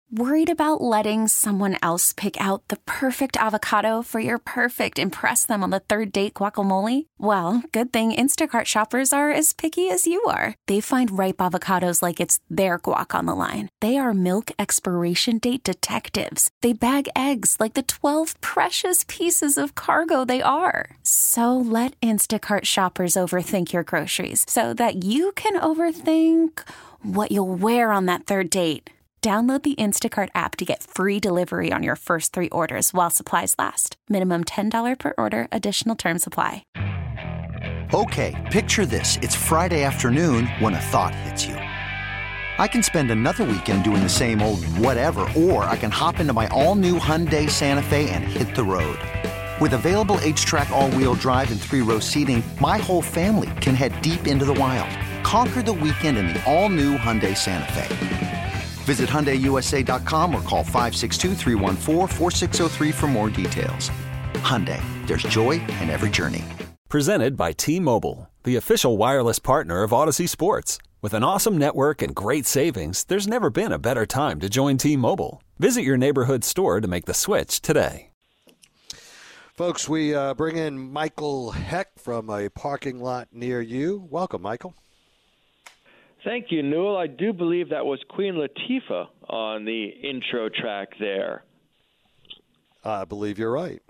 Worried about letting someone else pick out the perfect avocado for your perfect impress them on the third date guacamole? Well, good thing Instacart shoppers are as picky as you are. They find ripe avocados like it's their guac on the line. They are milk expiration date detectives. They bag eggs like the 12 precious pieces of cargo they are. So let Instacart shoppers overthink your groceries so that you can overthink what you'll wear on that third date. Download the Instacart app to get free delivery on your first 3 orders while supplies last. Minimum $10 per order. Additional terms apply. Okay, picture this. It's Friday afternoon when a thought hits you. I can spend another weekend doing the same old whatever, or I can hop into my all-new Hyundai Santa Fe and hit the road. With available H-Track all-wheel drive and 3-row seating, my whole family can head deep into the wild. Conquer the weekend in the all-new Hyundai Santa Fe. Visit HyundaiUSA.com or call 562-314-4603 for more details. Hyundai, there's joy in every journey. Presented by T-Mobile, the official wireless partner of Odyssey Sports. With an awesome network and great savings, there's never been a better time to join T-Mobile. Visit your neighborhood store to make the switch today. Folks, we bring in Michael Heck from a parking lot near you. Welcome, Michael. Thank you, Newell. I do believe that was Queen Latifah on the intro track there. I believe you're right.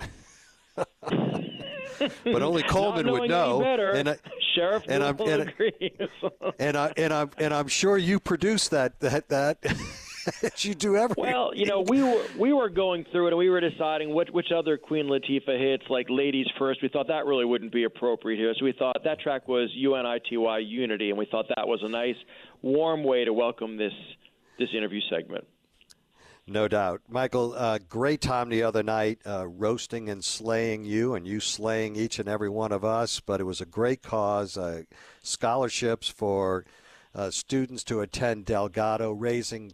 But only Coleman would know. And Sheriff Newell agrees. And I'm sure you produced that as you do every Well, you know, we were going through it and we were deciding which other Queen Latifah hits, like Ladies First. We thought that really wouldn't be appropriate here. So we thought that track was UNITY Unity, and we thought that was a nice, warm way to welcome this interview segment. No doubt. Michael, great time the other night roasting and slaying you and you slaying each and every one of us, but it was a great cause, scholarships for students to attend Delgado, raising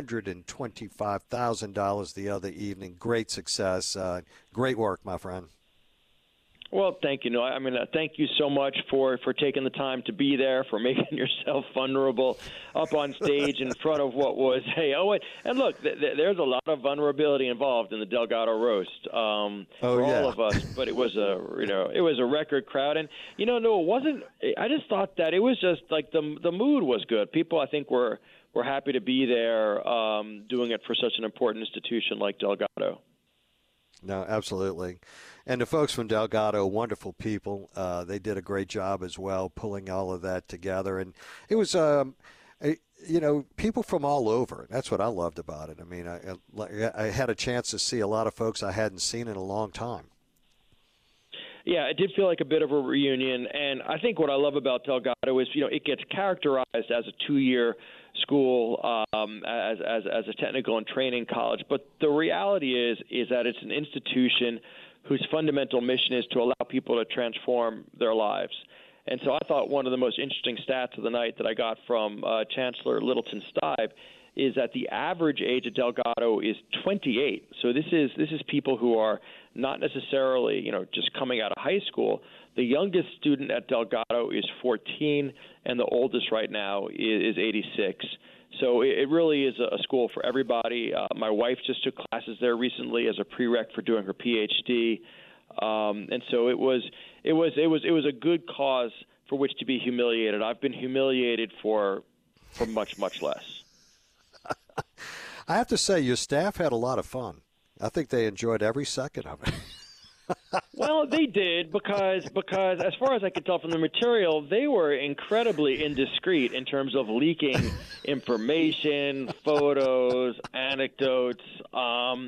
$225,000 the other evening. Great success. Great work, my friend. Well, thank you. No, I mean, thank you so much for taking the time to be there, for making yourself vulnerable up on stage in front of what was, and look, there's a lot of vulnerability involved in the Delgado roast for all of us. But it was a record crowd, and no, it wasn't. I just thought that it was just like the mood was good. People, I think, were happy to be there, doing it for such an important institution like Delgado. No, absolutely. And the folks from Delgado, wonderful people. They did a great job as well, pulling all of that together. And it was, people from all over. That's what I loved about it. I mean, I had a chance to see a lot of folks I hadn't seen in a long time. Yeah, it did feel like a bit of a reunion. And I think what I love about Delgado is, it gets characterized as a 2-year school, as a technical and training college. But the reality is that it's an institution whose fundamental mission is to allow people to transform their lives. And so I thought one of the most interesting stats of the night that I got from Chancellor Littleton Stibe is that the average age at Delgado is 28. So this is people who are not necessarily, just coming out of high school. The youngest student at Delgado is 14, and the oldest right now is 86. So it really is a school for everybody. My wife just took classes there recently as a prereq for doing her PhD, and so it was a good cause for which to be humiliated. I've been humiliated for much less. I have to say, your staff had a lot of fun. I think they enjoyed every second of it. Well, they did because as far as I could tell from the material, they were incredibly indiscreet in terms of leaking information, photos, anecdotes. I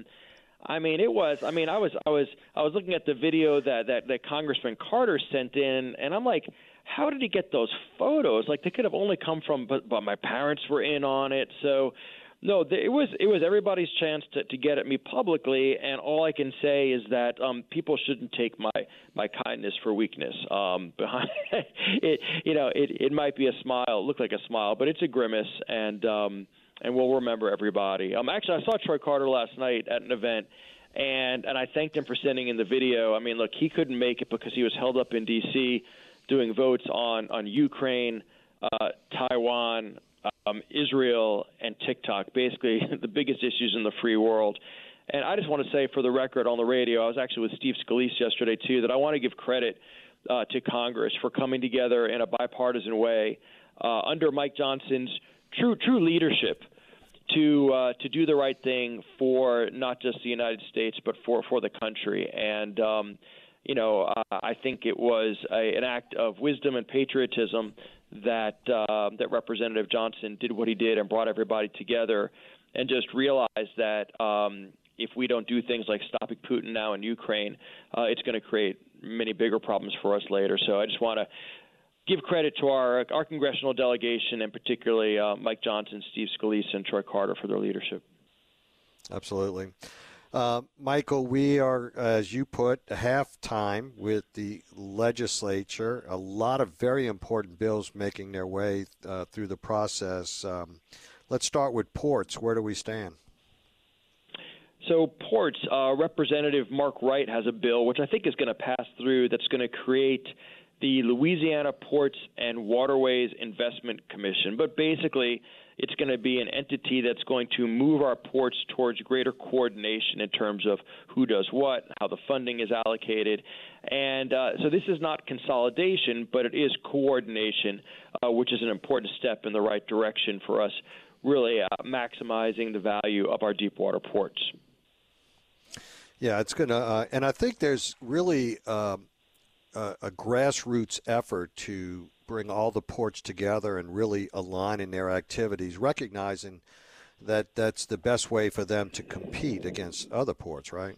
was looking at the video that Congressman Carter sent in, and I'm like, how did he get those photos? Like, they could have only come from, but my parents were in on it, so. No, it was everybody's chance to get at me publicly, and all I can say is that people shouldn't take my kindness for weakness. Behind it might be a smile, look like a smile, but it's a grimace, and we'll remember everybody. Actually, I saw Troy Carter last night at an event, and I thanked him for sending in the video. I mean, look, he couldn't make it because he was held up in D.C. doing votes on Ukraine, Taiwan. Israel and TikTok, basically the biggest issues in the free world. And I just want to say for the record on the radio, I was actually with Steve Scalise yesterday, too, that I want to give credit to Congress for coming together in a bipartisan way under Mike Johnson's true leadership to do the right thing for not just the United States, but for the country. And, I think it was an act of wisdom and patriotism that Representative Johnson did what he did and brought everybody together and just realized that if we don't do things like stopping Putin now in Ukraine, it's going to create many bigger problems for us later. So I just want to give credit to our congressional delegation, and particularly Mike Johnson, Steve Scalise, and Troy Carter for their leadership. Absolutely. Michael, we are, as you put, halftime with the legislature. A lot of very important bills making their way through the process. Let's start with ports. Where do we stand? So ports, Representative Mark Wright has a bill which I think is going to pass through that's going to create the Louisiana Ports and Waterways Investment Commission. But basically, it's going to be an entity that's going to move our ports towards greater coordination in terms of who does what, how the funding is allocated. And so this is not consolidation, but it is coordination, which is an important step in the right direction for us, really maximizing the value of our deepwater ports. Yeah, it's going to, and I think there's really a grassroots effort to bring all the ports together and really align in their activities, recognizing that that's the best way for them to compete against other ports, right?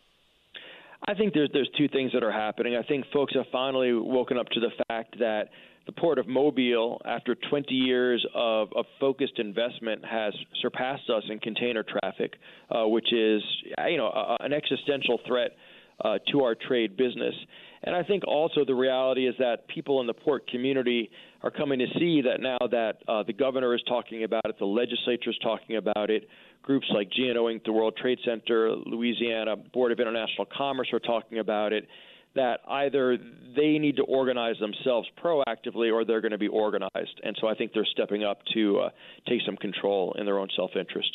I think there's two things that are happening. I think folks have finally woken up to the fact that the Port of Mobile, after 20 years of focused investment, has surpassed us in container traffic, which is, an existential threat to our trade business. And I think also the reality is that people in the port community are coming to see that now that the governor is talking about it, the legislature is talking about it, groups like GNO Inc., the World Trade Center, Louisiana Board of International Commerce are talking about it, that either they need to organize themselves proactively or they're going to be organized. And so I think they're stepping up to take some control in their own self-interest.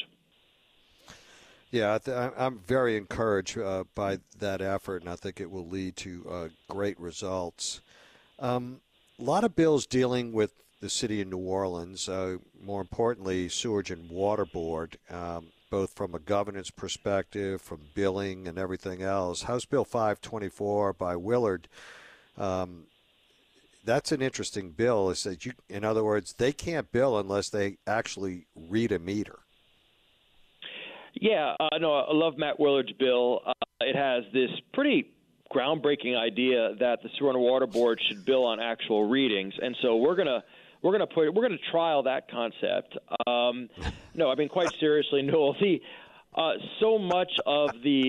Yeah, I'm very encouraged by that effort, and I think it will lead to great results. A lot of bills dealing with the city of New Orleans, more importantly, Sewerage and Water Board, both from a governance perspective, from billing and everything else. House Bill 524 by Willard, that's an interesting bill. Is that in other words, they can't bill unless they actually read a meter. Yeah, no, I love Matt Willard's bill. It has this pretty groundbreaking idea that the Sewer and Water Board should bill on actual readings, and so we're gonna trial that concept. No, I mean quite seriously, Noel. So much of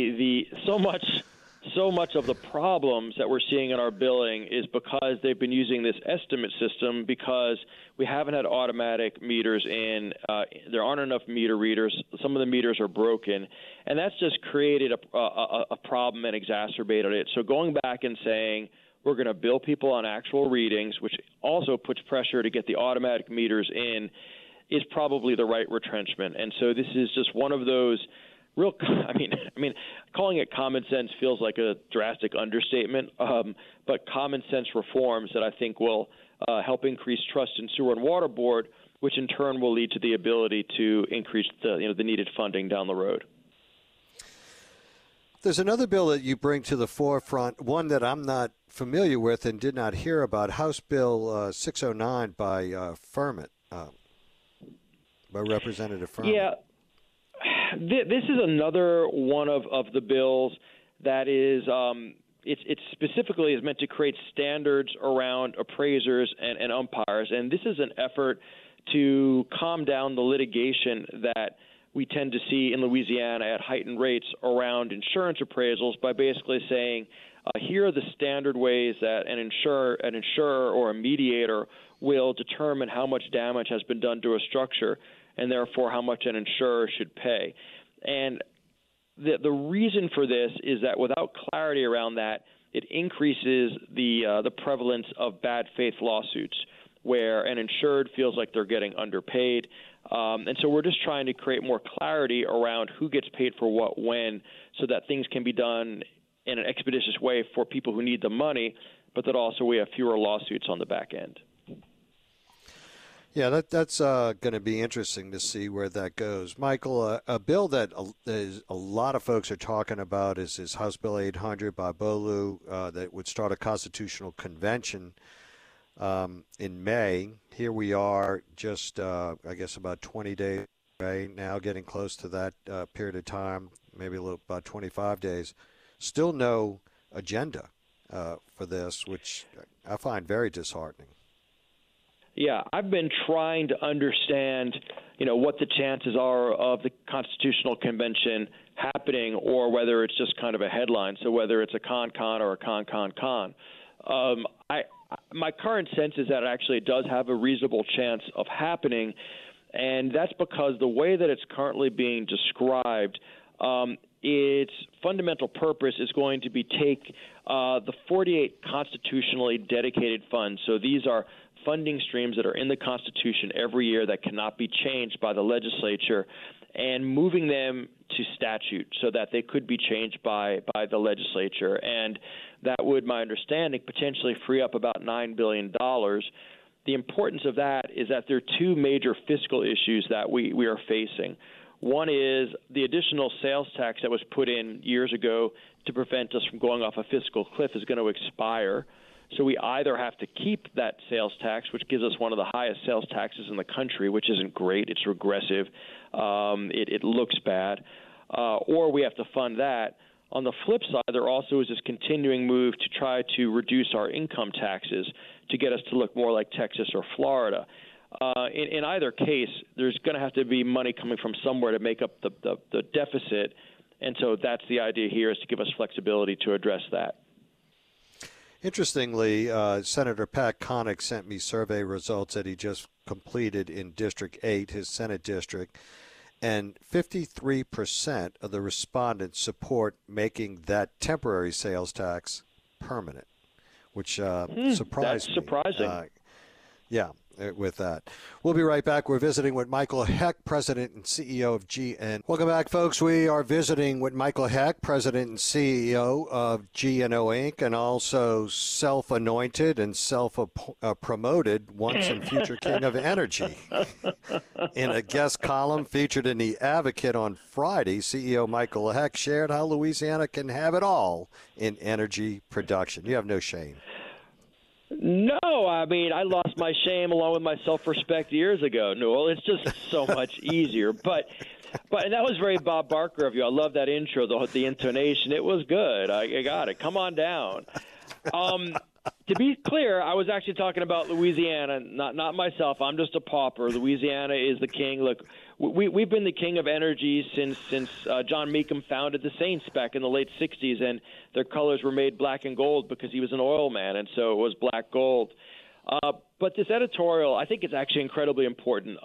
the problems that we're seeing in our billing is because they've been using this estimate system because we haven't had automatic meters in. There aren't enough meter readers. Some of the meters are broken, and that's just created a problem and exacerbated it. So going back and saying we're going to bill people on actual readings, which also puts pressure to get the automatic meters in, is probably the right retrenchment. And so this is just one of those real, I mean, calling it common sense feels like a drastic understatement, but common sense reforms that I think will help increase trust in Sewer and Water Board, which in turn will lead to the ability to increase the needed funding down the road. There's another bill that you bring to the forefront, one that I'm not familiar with and did not hear about, House Bill 609 by Fermat, by Representative Fermat. Yeah. This is another one of the bills that is it specifically is meant to create standards around appraisers and umpires, and this is an effort to calm down the litigation that we tend to see in Louisiana at heightened rates around insurance appraisals by basically saying here are the standard ways that an insurer or a mediator will determine how much damage has been done to a structure and therefore how much an insurer should pay. And the reason for this is that without clarity around that, it increases the prevalence of bad faith lawsuits, where an insured feels like they're getting underpaid. And so we're just trying to create more clarity around who gets paid for what when, so that things can be done in an expeditious way for people who need the money, but that also we have fewer lawsuits on the back end. Yeah, that's going to be interesting to see where that goes. Michael, a bill that a lot of folks are talking about is House Bill 800 by Bolu that would start a constitutional convention in May. Here we are just, I guess, about 20 days away now, getting close to that period of time, maybe about 25 days. Still no agenda for this, which I find very disheartening. Yeah, I've been trying to understand, what the chances are of the Constitutional Convention happening, or whether it's just kind of a headline. So whether it's a con or a con. My current sense is that actually it does have a reasonable chance of happening, and that's because the way that it's currently being described, its fundamental purpose is going to be take the 48 constitutionally dedicated funds. So these are funding streams that are in the Constitution every year that cannot be changed by the legislature, and moving them to statute so that they could be changed by the legislature. And that would, my understanding, potentially free up about $9 billion. The importance of that is that there are two major fiscal issues that we are facing. One is the additional sales tax that was put in years ago to prevent us from going off a fiscal cliff is going to expire. So we either have to keep that sales tax, which gives us one of the highest sales taxes in the country, which isn't great. It's regressive. It looks bad. Or we have to fund that. On the flip side, there also is this continuing move to try to reduce our income taxes to get us to look more like Texas or Florida. In either case, there's going to have to be money coming from somewhere to make up the deficit. And so that's the idea here, is to give us flexibility to address that. Interestingly, Senator Pat Connick sent me survey results that he just completed in District 8, his Senate district, and 53% of the respondents support making that temporary sales tax permanent, which surprised me. That's surprising. Yeah. With that. We'll be right back. We're visiting with Michael Heck, President and CEO of GN. Welcome back, folks. We are visiting with Michael Heck, President and CEO of GNO Inc., and also self-anointed and self-promoted once and future king of energy. In a guest column featured in The Advocate on Friday, CEO Michael Heck shared how Louisiana can have it all in energy production. You have no shame. No, I mean, I lost my shame along with my self-respect years ago, Newell. It's just so much easier. But and that was very Bob Barker of you. I love that intro, the intonation. It was good. I got it. Come on down. To be clear, I was actually talking about Louisiana, not myself. I'm just a pauper. Louisiana is the king. Look, we've been the king of energy since John Meekum founded the Saints back in the late 60s, and their colors were made black and gold because he was an oil man, and so it was black gold. But this editorial, I think it's actually incredibly important.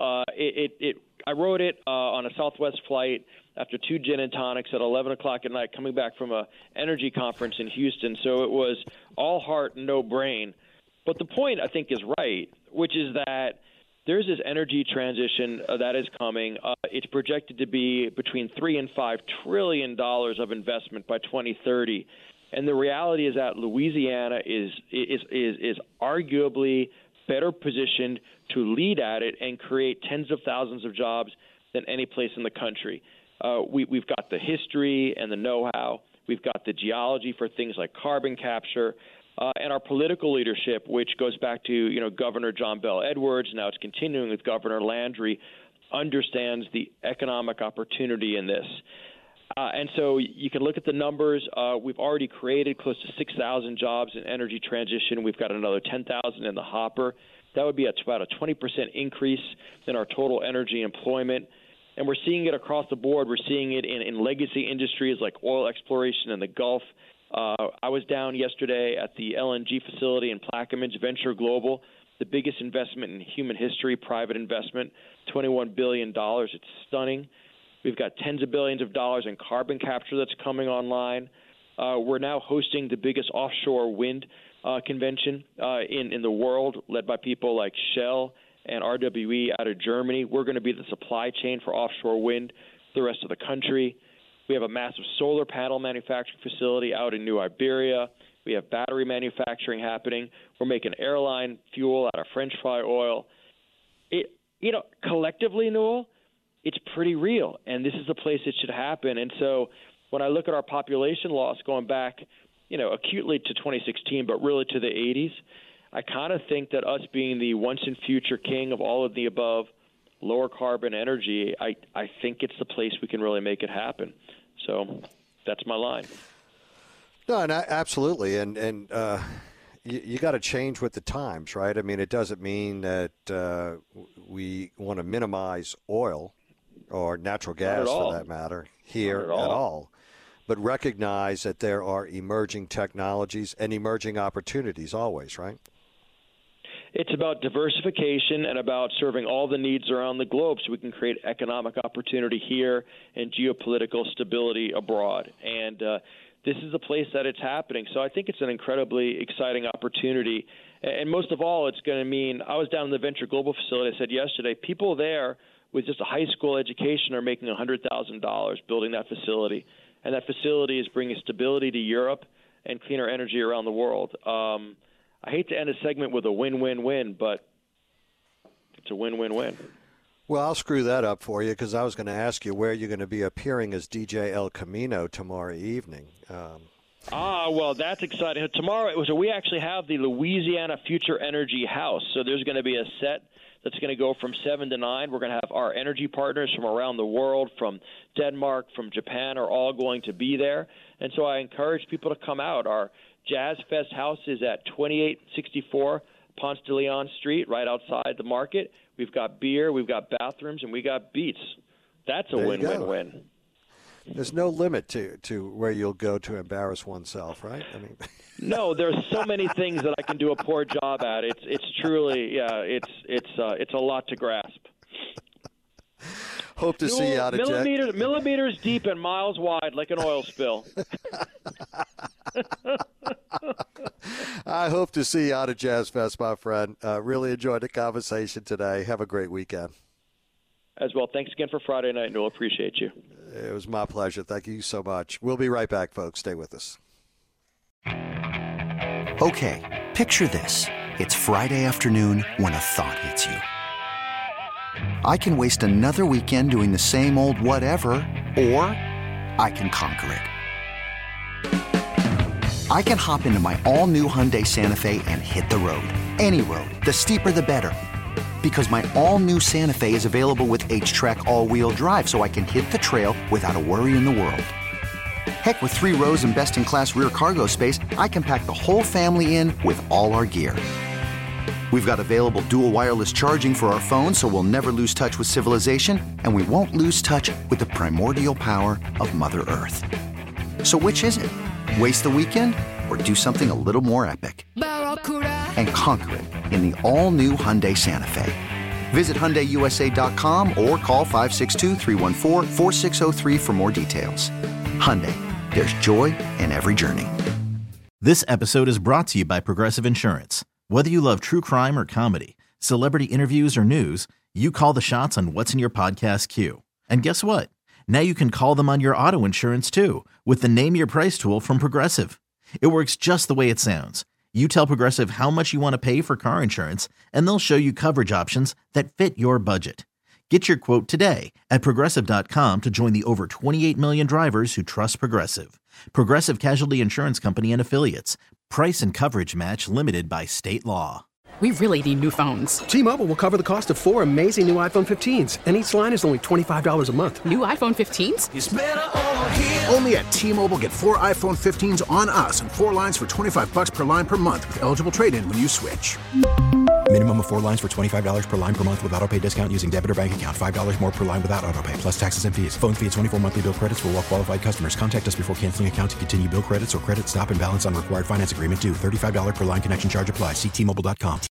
I wrote it on a Southwest flight after 2 gin and tonics at 11 o'clock at night, coming back from a energy conference in Houston. So it was all heart and no brain. But the point, I think, is right, which is that there's this energy transition that is coming. It's projected to be between $3 and $5 trillion of investment by 2030. And the reality is that Louisiana is arguably better positioned to lead at it and create tens of thousands of jobs than any place in the country. We've got the history and the know-how. We've got the geology for things like carbon capture, and our political leadership, which goes back to Governor John Bell Edwards. Now it's continuing with Governor Landry, understands the economic opportunity in this. And so you can look at the numbers. We've already created close to 6,000 jobs in energy transition. We've got another 10,000 in the hopper. That would be about a 20% increase in our total energy employment. And we're seeing it across the board. We're seeing it in legacy industries like oil exploration in the Gulf. I was down yesterday at the LNG facility in Plaquemines, Venture Global, the biggest investment in human history, private investment, $21 billion. It's stunning. We've got tens of billions of dollars in carbon capture that's coming online. We're now hosting the biggest offshore wind convention in the world, led by people like Shell and RWE out of Germany. We're going to be the supply chain for offshore wind for the rest of the country. We have a massive solar panel manufacturing facility out in New Iberia. We have battery manufacturing happening. We're making airline fuel out of French fry oil. Collectively, Newell, it's pretty real, and this is the place it should happen. And so when I look at our population loss going back, acutely to 2016, but really to the 80s, I kind of think that us being the once-and-future king of all of the above, lower carbon energy, I think it's the place we can really make it happen. So that's my line. No, and absolutely, and you got to change with the times, right? I mean, it doesn't mean that we want to minimize oil or natural gas, for that matter, here at all. But recognize that there are emerging technologies and emerging opportunities always, right? It's about diversification and about serving all the needs around the globe so we can create economic opportunity here and geopolitical stability abroad. And this is the place that it's happening. So I think it's an incredibly exciting opportunity. And most of all, it's going to mean, I was down in the Venture Global facility, I said yesterday, people there with just a high school education are making $100,000 building that facility. And that facility is bringing stability to Europe and cleaner energy around the world. I hate to end a segment with a win-win-win, but it's a win-win-win. Well, I'll screw that up for you because I was going to ask you where you're going to be appearing as DJ El Camino tomorrow evening. Well, that's exciting. Tomorrow, we actually have the Louisiana Future Energy House. So there's going to be a set that's going to go from 7 to 9. We're going to have our energy partners from around the world, from Denmark, from Japan, are all going to be there. And so I encourage people to come out. Our Jazz Fest house is at 2864 Ponce de Leon Street, right outside the market. We've got beer, we've got bathrooms, and we got beats. That's a win-win-win. There's no limit to where you'll go to embarrass oneself, right? I mean, no, there's so many things that I can do a poor job at. It's truly, it's a lot to grasp. Hope to see you out of millimeters deep and miles wide, like an oil spill. I hope to see you out of Jazz Fest, my friend. Really enjoyed the conversation today. Have a great weekend. As well. Thanks again for Friday night, Noel. Appreciate you. It was my pleasure. Thank you so much. We'll be right back, folks. Stay with us. Okay, picture this. It's Friday afternoon when a thought hits you. I can waste another weekend doing the same old whatever, or I can conquer it. I can hop into my all-new Hyundai Santa Fe and hit the road. Any road. The steeper, the better. Because my all-new Santa Fe is available with H-Track all-wheel drive, so I can hit the trail without a worry in the world. Heck, with 3 rows and best-in-class rear cargo space, I can pack the whole family in with all our gear. We've got available dual wireless charging for our phones, so we'll never lose touch with civilization, and we won't lose touch with the primordial power of Mother Earth. So which is it? Waste the weekend or do something a little more epic? And conquer it in the all-new Hyundai Santa Fe. Visit HyundaiUSA.com or call 562-314-4603 for more details. Hyundai, there's joy in every journey. This episode is brought to you by Progressive Insurance. Whether you love true crime or comedy, celebrity interviews or news, you call the shots on what's in your podcast queue. And guess what? Now you can call them on your auto insurance too with the Name Your Price tool from Progressive. It works just the way it sounds. You tell Progressive how much you want to pay for car insurance, and they'll show you coverage options that fit your budget. Get your quote today at Progressive.com to join the over 28 million drivers who trust Progressive. Progressive Casualty Insurance Company and Affiliates. Price and coverage match limited by state law. We really need new phones. T-Mobile will cover the cost of 4 amazing new iPhone 15s, and each line is only $25 a month. New iPhone 15s? It's better over here. Only at T-Mobile, get 4 iPhone 15s on us and 4 lines for $25 per line per month with eligible trade-in when you switch. Minimum of 4 lines for $25 per line per month with autopay discount using debit or bank account. $5 more per line without autopay, plus taxes and fees. Phone fee at 24 monthly bill credits for well-qualified customers. Contact us before canceling account to continue bill credits or credit stop and balance on required finance agreement due. $35 per line connection charge applies. See T-Mobile.com.